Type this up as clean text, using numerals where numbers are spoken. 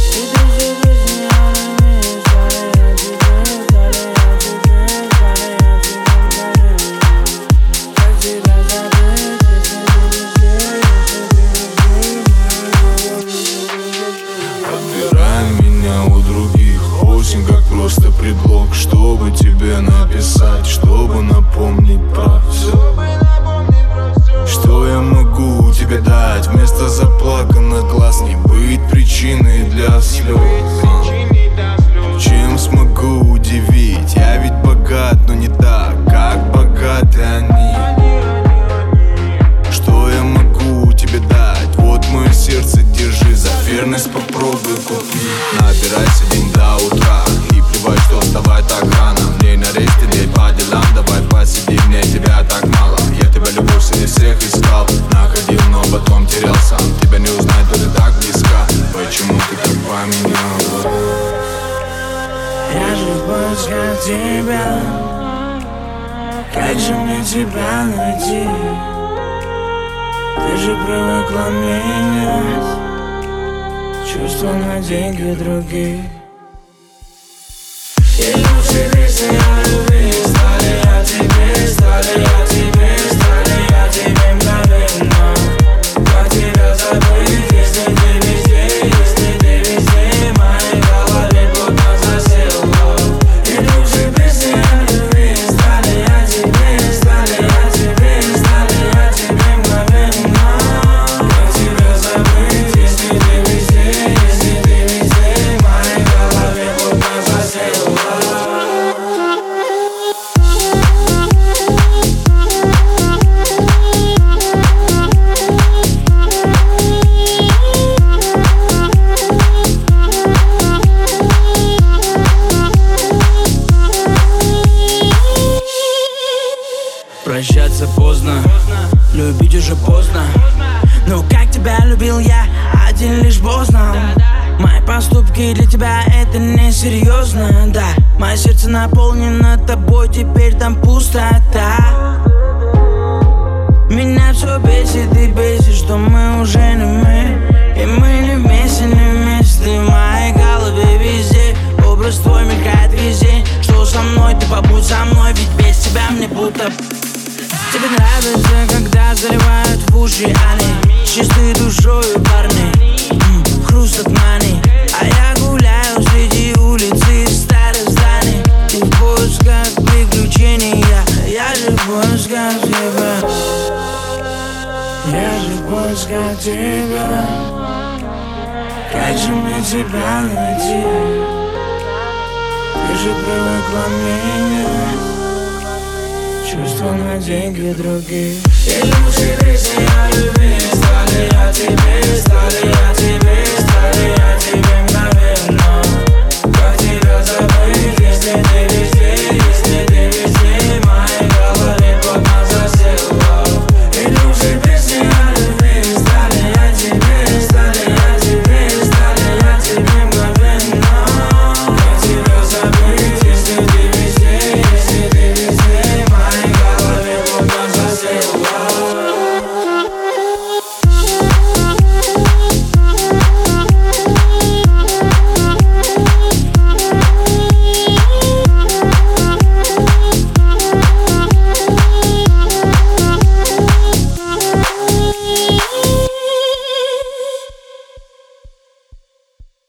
Просто предлог, чтобы тебе написать, чтобы напомнить про все, что я могу тебе дать. Вместо заплаканных глаз не быть причиной для слез. Чем смогу удивить? Я ведь богат, но не так, как богаты они. Что я могу тебе дать? Вот мое сердце, держи, за верность попробуй купить. Набирайся день до утра, что вставай так рано. Мне на рейс сидеть по делам. Давай посидим, мне тебя так мало. Я тебя люблю, среди всех искал. Находил, но потом терял сам. Тебя не узнать, то ты так близка. Почему ты так поменяла? Я же в поисках тебя. Как же мне тебя найти? Ты же привыкла менять чувства на деньги других. И лучше песни о любви стали о тебе, стали о тебе, стали о тебе мгновенно. Как тебя забыть, если ты везде, если ты везде, в моей голове плотно засела. И лучше песни о любви стали о тебе, стали о тебе, стали о тебе мгновенно. Как тебя забыть, если ты везде, если ты везде, в моей голове плотно засела. Прощаться поздно, любить уже поздно. Но как тебя любил я, один лишь Бог знал. Мои поступки для тебя это несерьезно, да. Мое сердце наполнено тобой, теперь там пустота. Меня все бесит и бесит, что мы уже не мы. И мы не вместе, не вместе. В моей голове везде образ твой мелькает везде. Что со мной, ты побудь со мной, ведь без тебя мне будто. Тебе нравится, когда заливают в уши они с чистой душою парни, хруст от мани. А я гуляю среди улиц и старых зданий. Ты в поисках приключений, я же в поисках тебя. Я же в поисках тебя. Как же мне тебя найти? Ты же привыкла менять чувства на деньги других. И лучше песни о любви стали о тебе, стали о тебе.